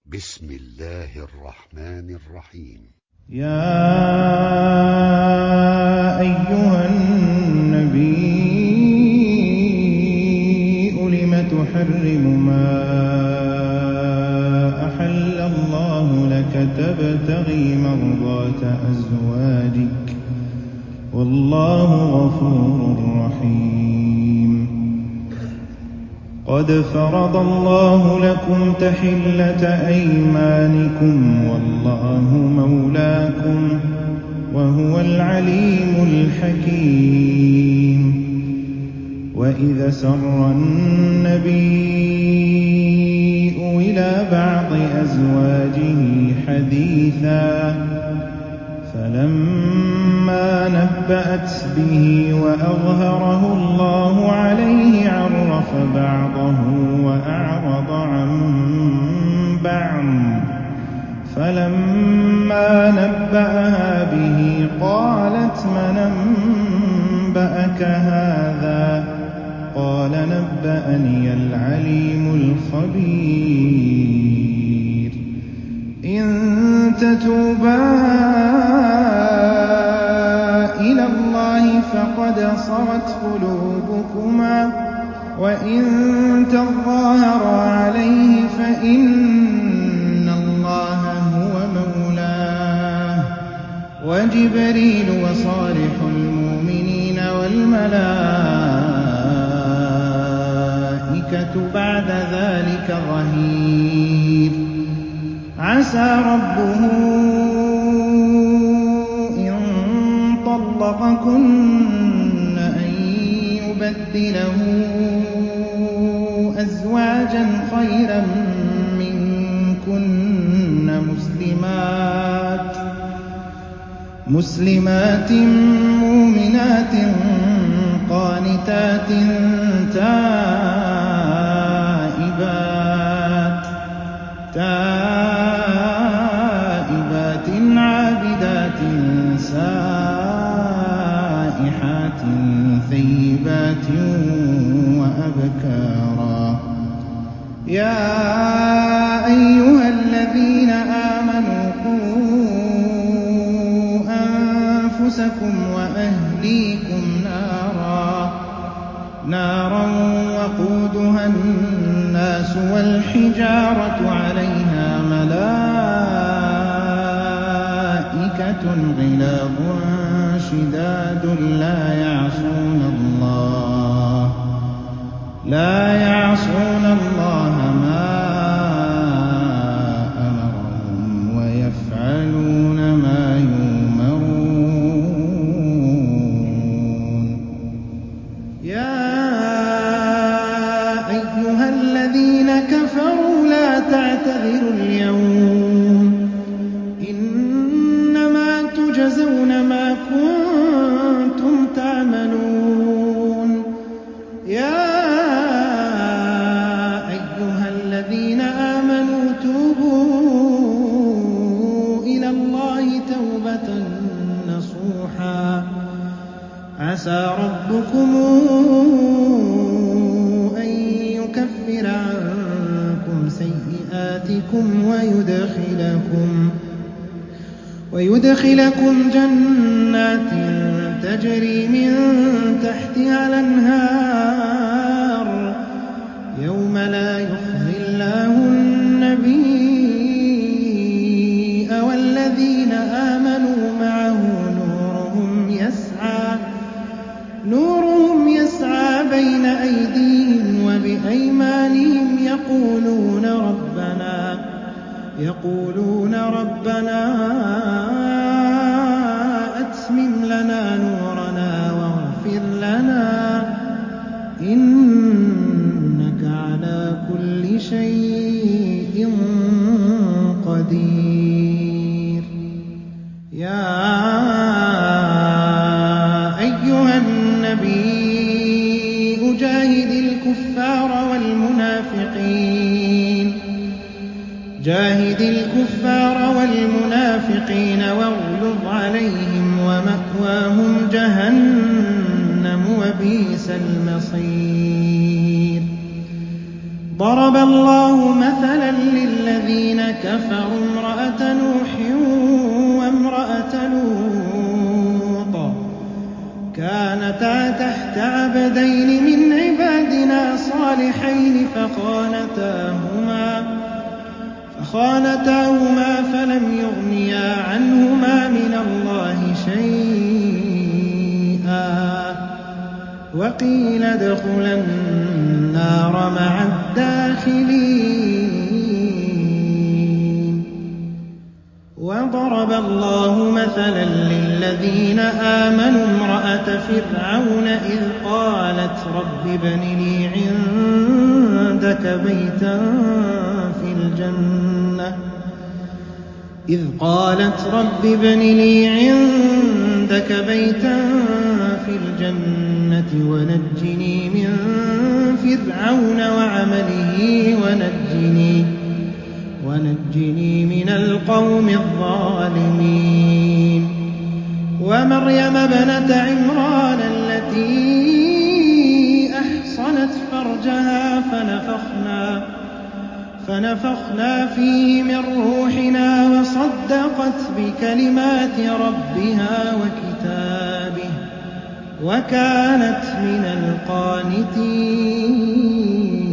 بسم الله الرحمن الرحيم. يا أيها النبي لم تحرم ما أحل الله لك تبتغي مرضات أزواجك والله غفور رحيم. قد فرض الله لكم تحلة أيمانكم والله مولاكم وهو العليم الحكيم. وإذا سر النبي إلى بعض أزواجه حديثا فلما نبأت به وأظهره الله عليه عرف بعضه وأعرض عن بعض فلما نبأها به قالت من أنبأك هذا قال نبأني العليم الخبير. إن تتوبا إلى الله فقد صغت قلوبكما وإن تظاهرا عليه فإن الله هو مولاه وجبريل وصالح المؤمنين والملائكة بعد ذلك ظهير. عسى ربه إن طلقكن أن يبدله أزواجا خيرا منكن مسلمات مؤمنات قانتات تائبات عابدات سائحات ثيبات وأبكارا. يا أيها الذين آمنوا قوا أنفسكم وأهليكم نارا وقودها الناس والحجارة عليها ملائكة غلاظ شداد لا يعصون الله ما أمرهم ويفعلون ما يؤمرون. يا أيها الذين كفروا لا تعتذروا اليوم إنما تجزون ما كنتم تعملون. يا أيها الذين آمنوا توبوا إلى الله توبة نصوحا عسى ربكم أن يكفر عنكم سيئاتكم ويدخلكم جنات تجري من تحتها الأنهار يوم لا يخزي الله النبي والذين آمنوا معه نورهم يسعى بين أيديهم وبأيمانهم يقولون ربنا أتمم لنا نورنا واغفر لنا إنك على كل شيء قدير. يا أيها النبي جاهد الكفار والمنافقين واغلظ عليهم ومأواهم جهنم وبئس المصير. ضرب الله مثلا للذين كفروا امرأة نوح وامرأة لوط كانتا تحت عبدين من عبادنا صالحين فخانتاهما فلم يغنيا عنهما من الله شيئا وقيل ادخلا النار مع الداخلين. وضرب الله مثلا للذين آمنوا امرأة فرعون إذ قالت رب ابن لي عندك بيتا في الجنة ونجني من فرعون وعمله ونجني من القوم الظالمين. ومريم ابنة عمران التي أحصنت فرجها فنفخنا فيه من روحنا وصدقت بكلمات ربها وكتابه وكانت من القانتين.